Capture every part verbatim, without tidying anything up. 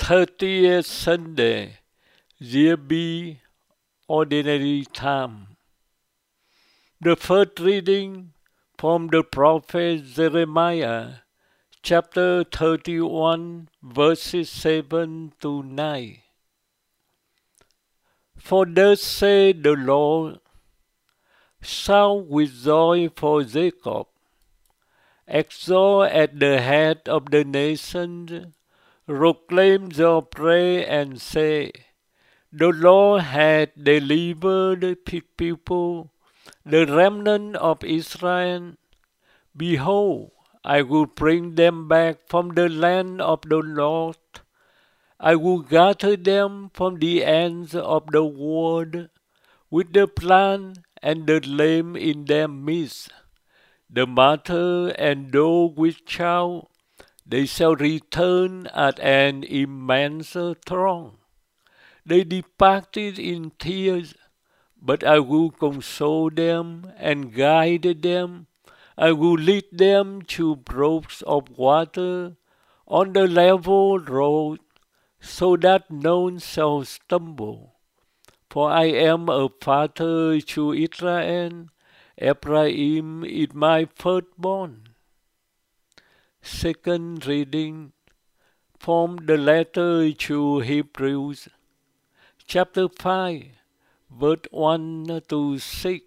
thirtieth Sunday, Year B, Ordinary Time. The first reading from the prophet Jeremiah, chapter thirty-one, verses seven to nine. For thus saith the Lord, shout with joy for Jacob, exalt at the head of the nations, proclaim your praise and say, the Lord hath delivered his people, the remnant of Israel. Behold, I will bring them back from the land of the Lord. I will gather them from the ends of the world, with the blind and the lame in their midst, the mother and those with child. They shall return at an immense throng. They departed in tears, but I will console them and guide them. I will lead them to brooks of water on the level road, so that none shall stumble. For I am a father to Israel, Ephraim is my firstborn. Second reading from the letter to Hebrews, chapter five, verse one to six.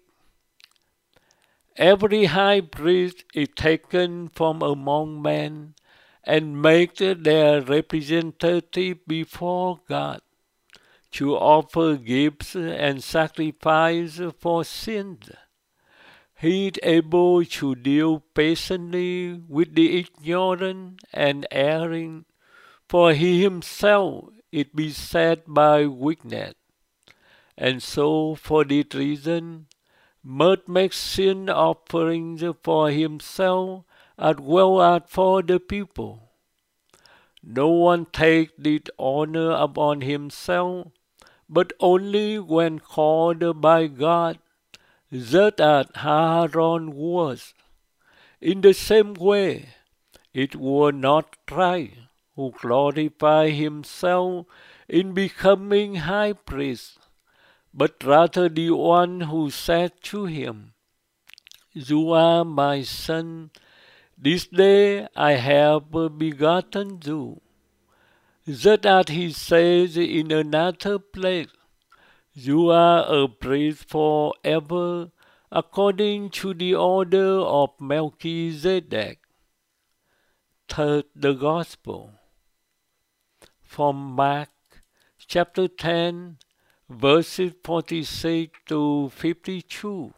Every high priest is taken from among men and made their representative before God, to offer gifts and sacrifice for sins. He is able to deal patiently with the ignorant and erring, for he himself is beset by weakness. And so, for this reason, must make sin offerings for himself as well as for the people. No one takes this honor upon himself, but only when called by God, just as Aaron was. In the same way, it was not Christ who glorified himself in becoming high priest, but rather the one who said to him, you are my son, this day I have begotten you. Just as he says in another place, you are a priest forever, according to the order of Melchizedek. Third, the Gospel. From Mark, chapter ten, verses forty-six to fifty-two.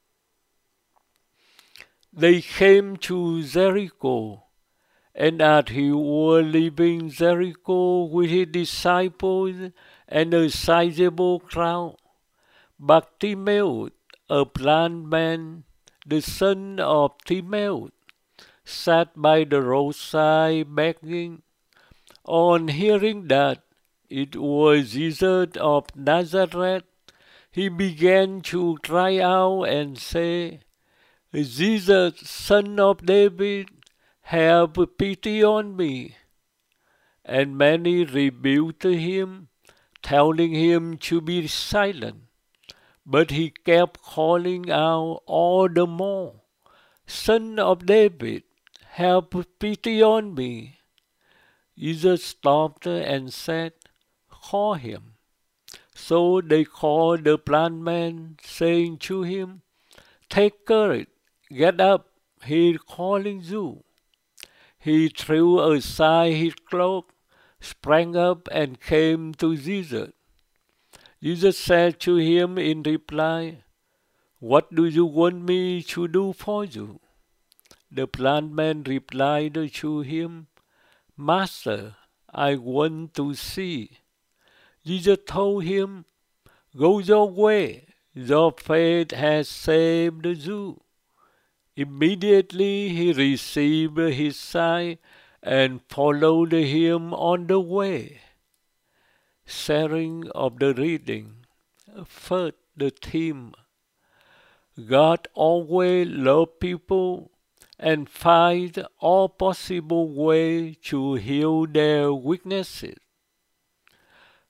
They came to Jericho, and as he was leaving Jericho with his disciples and a sizable crowd, Bartimaeus, a blind man, the son of Timaeus, sat by the roadside begging. On hearing that it was Jesus of Nazareth, he began to cry out and say, Jesus, son of David, have pity on me. And many rebuked him, telling him to be silent. But he kept calling out all the more, Son of David, have pity on me. Jesus stopped and said, call him. So they called the blind man, saying to him, take courage, get up, he is calling you. He threw aside his cloak, sprang up, and came to Jesus. Jesus said to him in reply, what do you want me to do for you? The blind man replied to him, Master, I want to see. Jesus told him, go your way, your faith has saved you. Immediately he received his sight and followed him on the way. Sharing of the reading. First, the theme. God always loves people and finds all possible ways to heal their weaknesses.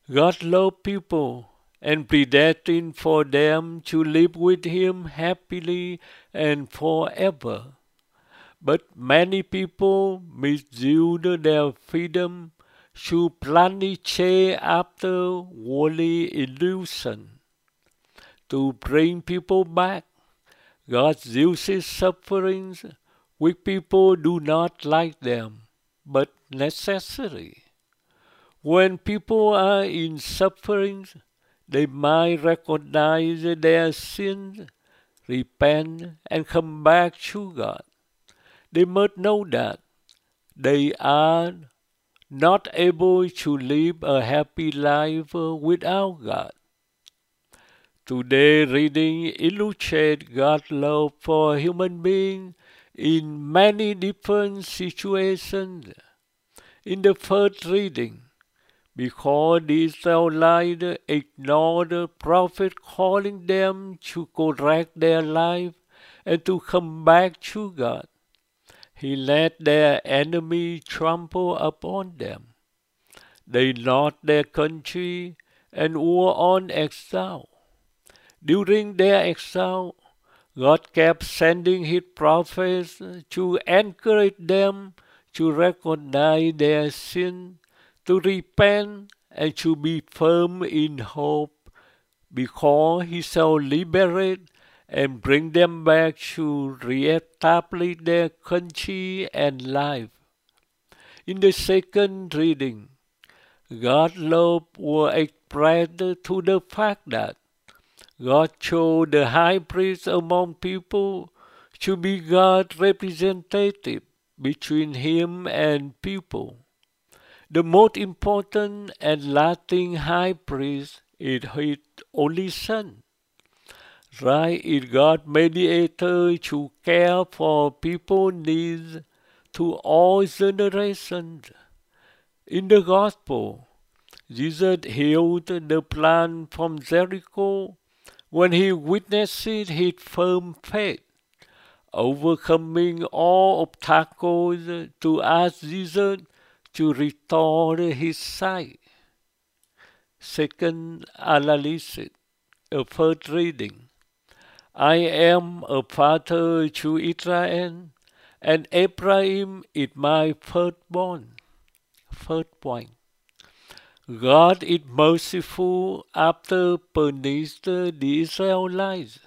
God loved people and predestined for them to live with Him happily and forever. But many people misused their freedom to blindly chase after worldly illusion. To bring people back, God uses sufferings which people do not like them, but necessary. When people are in sufferings, they might recognize their sins, repent, and come back to God. They must know that they are not able to live a happy life without God. Today reading illustrates God's love for human beings in many different situations. In the first reading, because the Israelites ignored the prophet calling them to correct their life and to come back to God, He let their enemy trample upon them. They lost their country and were on exile. During their exile, God kept sending His prophets to encourage them to recognize their sin, to repent, and to be firm in hope, because He shall liberate and bring them back to re-establish their country and life. In the second reading, God's love was expressed to the fact that God chose the high priest among people to be God's representative between Him and people. The most important and lasting high priest is His only Son. Right is God's mediator to care for people's needs to all generations. In the Gospel, Jesus healed the blind from Jericho when He witnessed His firm faith, overcoming all obstacles to ask Jesus to restore his sight. Second analysis, a first reading. I am a father to Israel, and Ephraim is my firstborn. First point. God is merciful after punishing the Israelites.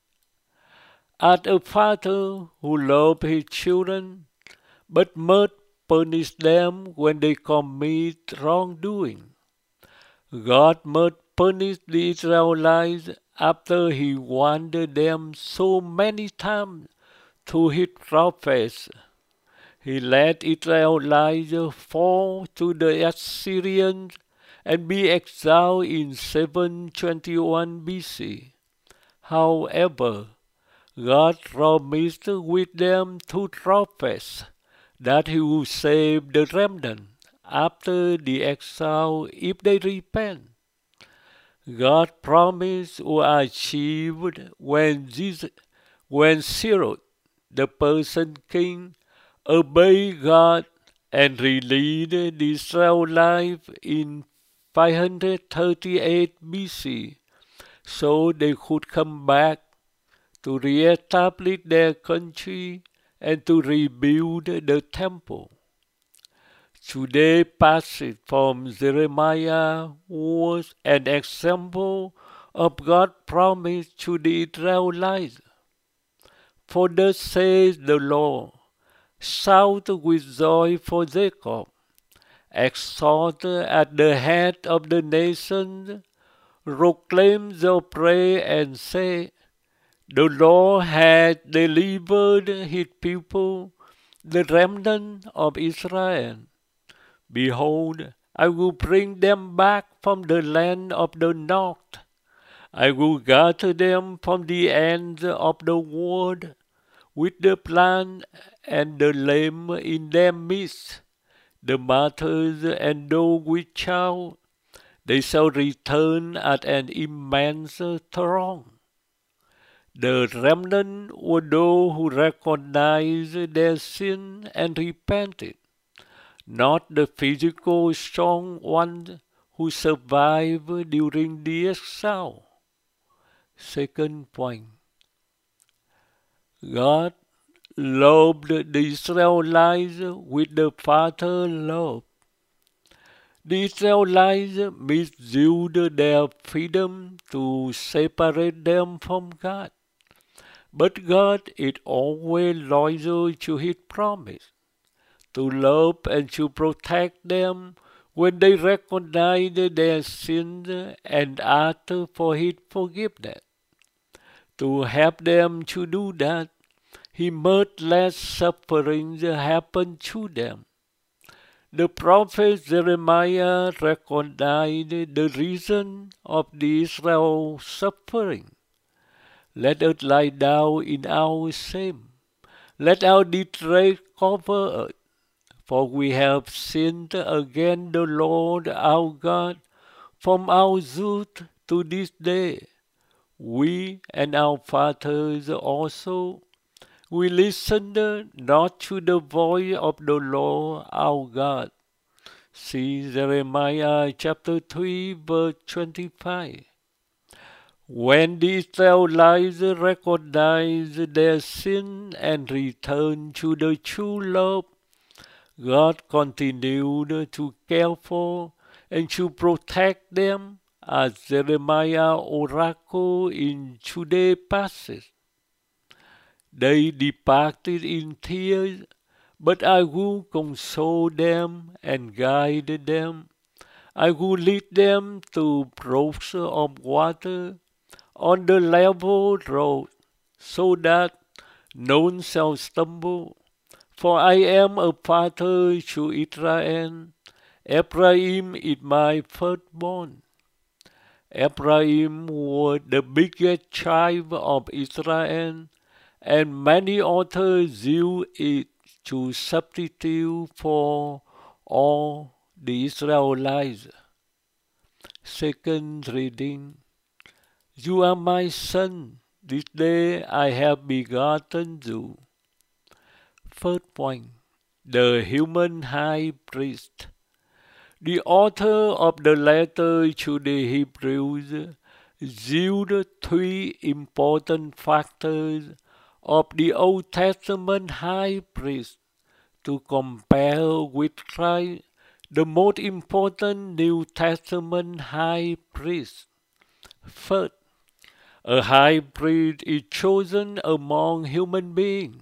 As a father who loves his children, but must punish them when they commit wrongdoing, God must punish the Israelites after He warned them so many times through His prophets. He let Israelites fall to the Assyrians and be exiled in seven twenty-one B C. However, God promised with them through prophets that He will save the remnant after the exile if they repent. God's promise was achieved when Jesus, when Cyrus, the Persian king, obeyed God and released the Israelites in five thirty-eight B C, so they could come back to re-establish their country and to rebuild the temple. Today's passage from Jeremiah was an example of God's promise to the Israelites. For thus says the Lord, shout with joy for Jacob, exalt at the head of the nations, proclaim your praise and say, the Lord has delivered His people, the remnant of Israel. Behold, I will bring them back from the land of the north. I will gather them from the ends of the world, with the blind and the lame in their midst, the martyrs and those with child. They shall return at an immense throng. The remnant were those who recognized their sin and repented, not the physical strong ones who survived during the exile. Second point, God loved the Israelites with the Father love. The Israelites misused their freedom to separate them from God. But God is always loyal to His promise to love and to protect them when they recognize their sins and ask for His forgiveness. To help them to do that, He must let suffering happen to them. The prophet Jeremiah recognized the reason of the Israel's suffering. Let us lie down in our shame. Let our disgrace cover us. For we have sinned against the Lord our God from our youth to this day. We and our fathers also, we listened not to the voice of the Lord our God. See Jeremiah chapter three, verse twenty-five. When the Israelites recognized their sin and returned to the true love, God continued to care for and to protect them, as Jeremiah oracle in today's passage. They departed in tears, but I will console them and guide them. I will lead them to brooks of water on the level road, so that none shall stumble. For I am a father to Israel. Ephraim is my firstborn. Ephraim was the biggest tribe of Israel, and many others used it to substitute for all the Israelites. Second reading. You are my son, this day I have begotten you. First point, the human high priest. The author of the letter to the Hebrews used three important factors of the Old Testament high priest to compare with Christ, the most important New Testament high priest. First, a high priest is chosen among human beings.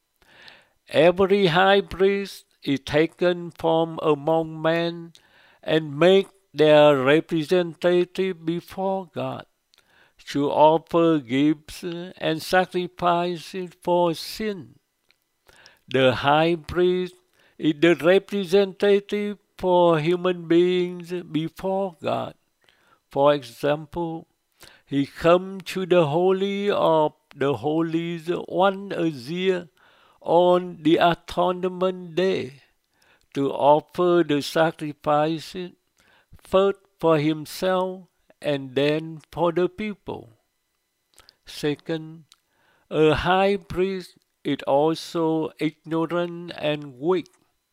Every high priest is taken from among men and made their representative before God to offer gifts and sacrifices for sin. The high priest is the representative for human beings before God. For example, he comes to the Holy of the Holies once a year on the Atonement Day to offer the sacrifices first for himself and then for the people. Second, a high priest is also ignorant and weak.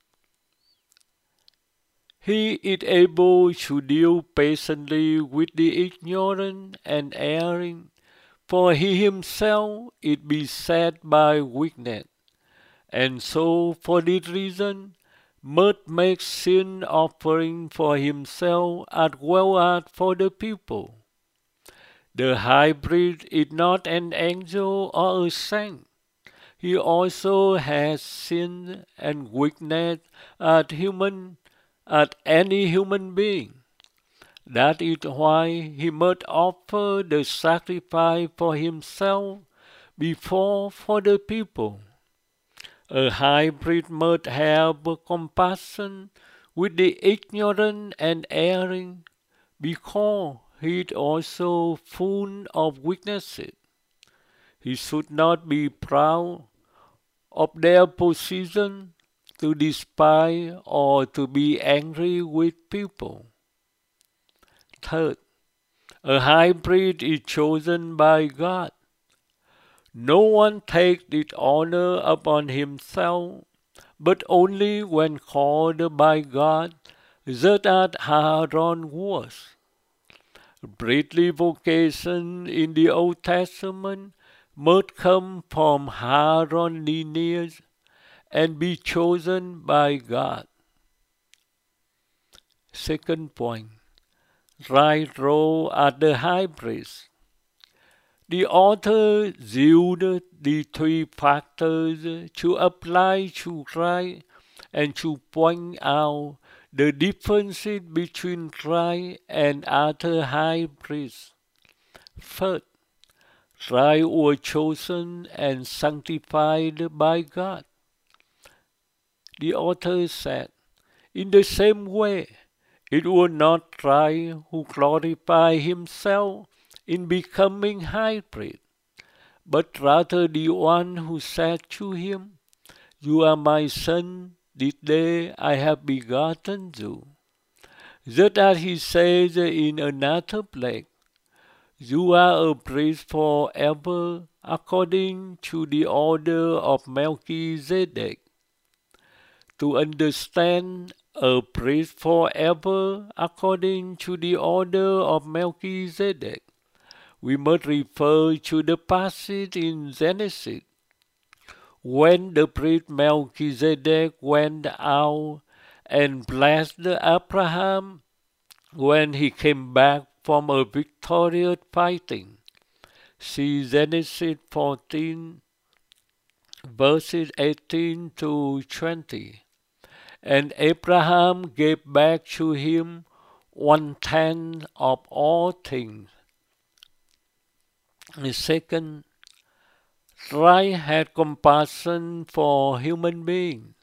He is able to deal patiently with the ignorant and erring, for he himself is beset by weakness, and so for this reason must make sin offering for himself as well as for the people. The high priest is not an angel or a saint. He also has sin and weakness as human as any human being. That is why he must offer the sacrifice for himself before for the people. A high priest must have compassion with the ignorant and erring, because he is also full of weaknesses. He should not be proud of their position, to despise or to be angry with people. Third, a high priest is chosen by God. No one takes this honor upon himself, but only when called by God, just as Aaron was. Priestly vocation in the Old Testament must come from Aaron's lineage and be chosen by God. Second point, right role as the high priest. The author used the three factors to apply to Christ and to point out the differences between Christ and other high priests. First, Christ was chosen and sanctified by God. The author said, in the same way, it was not Christ who glorified himself in becoming high priest, but rather the one who said to him, "You are my son, this day I have begotten you." Just as he says in another place, "You are a priest forever, according to the order of Melchizedek." To understand a priest forever according to the order of Melchizedek, we must refer to the passage in Genesis, when the priest Melchizedek went out and blessed Abraham when he came back from a victorious fighting. See Genesis fourteen, verses eighteen to twenty. And Abraham gave back to him one-tenth of all things. Second, Christ had compassion for human beings.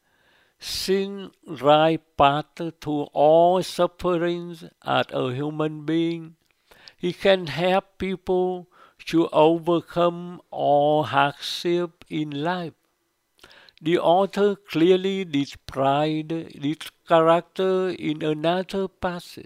Since Christ passed through all sufferings as a human being, he can help people to overcome all hardship in life. The author clearly described this character in another passage.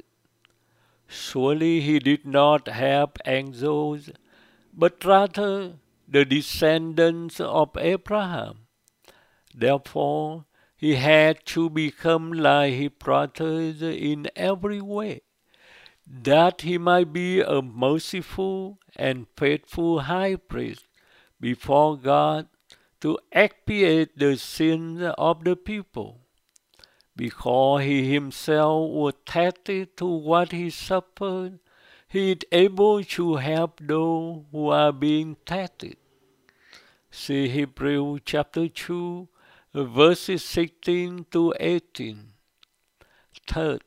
Surely he did not help angels, but rather the descendants of Abraham. Therefore, he had to become like his brothers in every way, that he might be a merciful and faithful high priest before God to expiate the sins of the people. Because he himself was tested to what he suffered, he is able to help those who are being tested. See Hebrews chapter two, verses sixteen to eighteen. Third,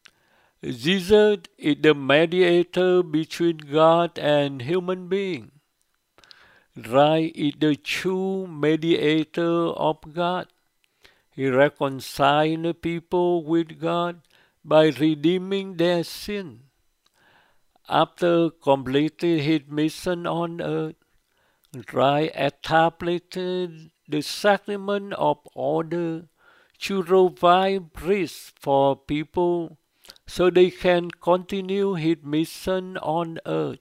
Jesus is the mediator between God and human beings. Christ is the true mediator of God. He reconciled people with God by redeeming their sin. After completing his mission on earth, Christ established the sacrament of order to provide priests for people so they can continue his mission on earth.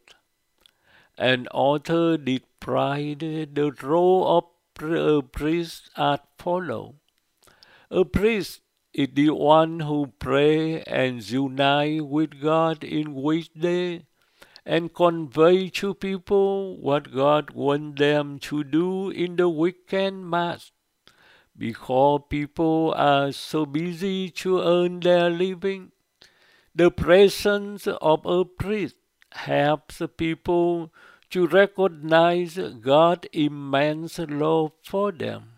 An author described the role of a priest as follows. A priest is the one who prays and unites with God in weekday and convey to people what God wants them to do in the weekend mass. Because people are so busy to earn their living, the presence of a priest helps people to recognize God's immense love for them.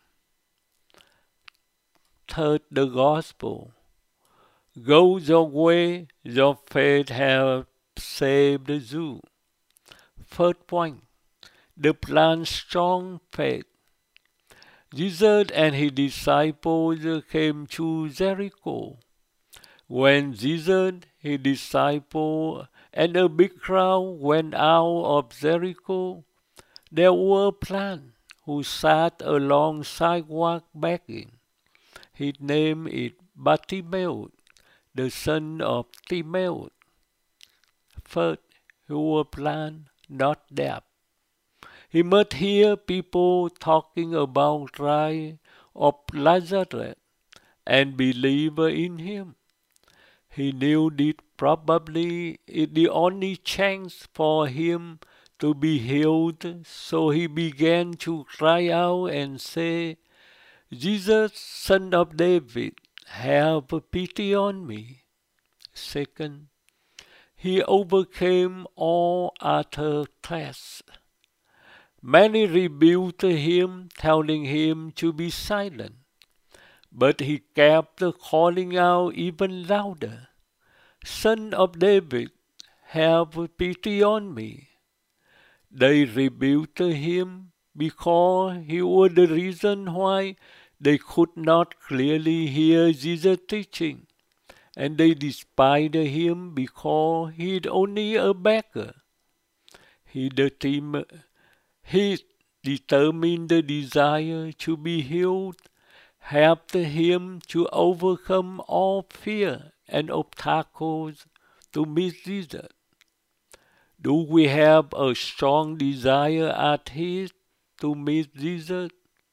Third, the gospel. Go your way, your faith has saved you. First point, the plan strong faith. Jesus and his disciples came to Jericho. When Jesus, his disciples, and a big crowd went out of Jericho, there were a man who sat along sidewalk begging. His name is Bartimaeus, the son of Timaeus. First, he was blind, not deaf. He must hear people talking about Christ of Nazareth and believe in him. He knew that probably it the only chance for him to be healed, so he began to cry out and say, Jesus, Son of David, have pity on me. Second, he overcame all other tests. Many rebuked him, telling him to be silent, but he kept calling out even louder, Son of David, have pity on me. They rebuked him because he was the reason why they could not clearly hear Jesus' teaching, and they despised him because he is only a beggar. He determined, he determined the desire to be healed, helped him to overcome all fear and obstacles to meet Jesus. Do we have a strong desire at His to meet Jesus?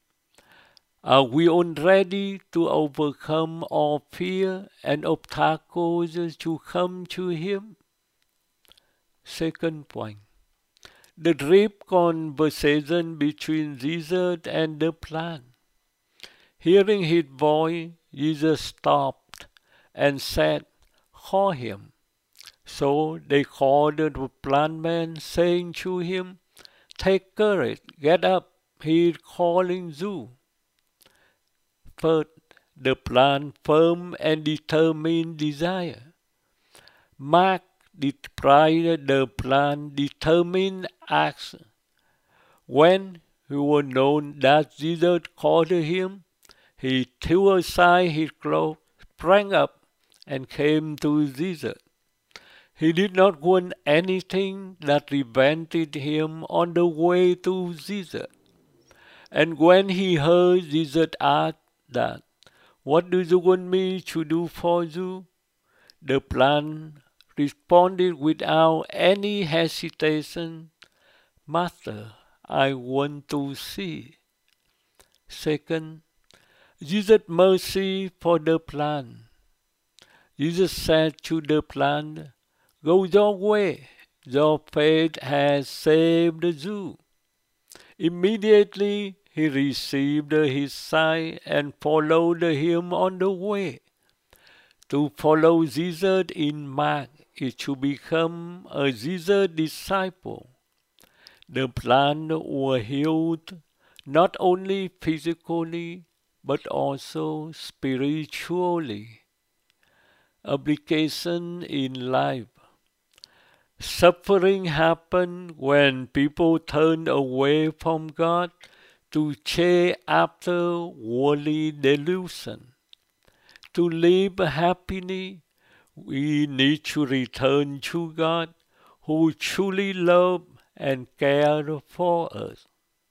Are we ready to overcome all fear and obstacles to come to Him? Second point, the deep conversation between Jesus and the plant. Hearing His voice, Jesus stopped and said, Call him. So they called the plant man, saying to him, Take courage, get up, he is calling you. Third, the plant firm and determined desire. Mark described the plant determined acts. When he was known that Jesus called him, he threw aside his clothes, sprang up, and came to Jesus. He did not want anything that prevented him on the way to Jesus. And when he heard Jesus ask that, What do you want me to do for you? The plant responded without any hesitation, Master, I want to see. Second, Jesus' mercy for the plant. Jesus said to the plant, Go your way, your faith has saved you. Immediately he received his sight and followed him on the way. To follow Jesus in Mark is to become a Jesus disciple. The plant was healed not only physically but also spiritually. Application in life. Suffering happens when people turn away from God to chase after worldly delusion. To live happily, we need to return to God, who truly loves and cares for us.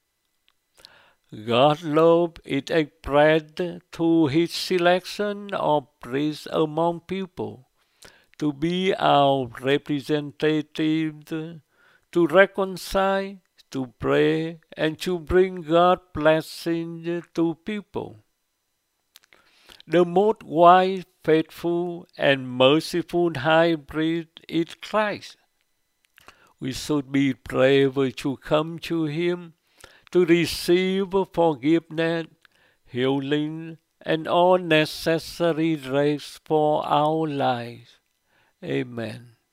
God's love is expressed through His selection of priests among people to be our representatives, to reconcile, to pray, and to bring God's blessings to people. The most wise, faithful, and merciful high priest is Christ. We should be brave to come to Him to receive forgiveness, healing, and all necessary grace for our lives. Amen.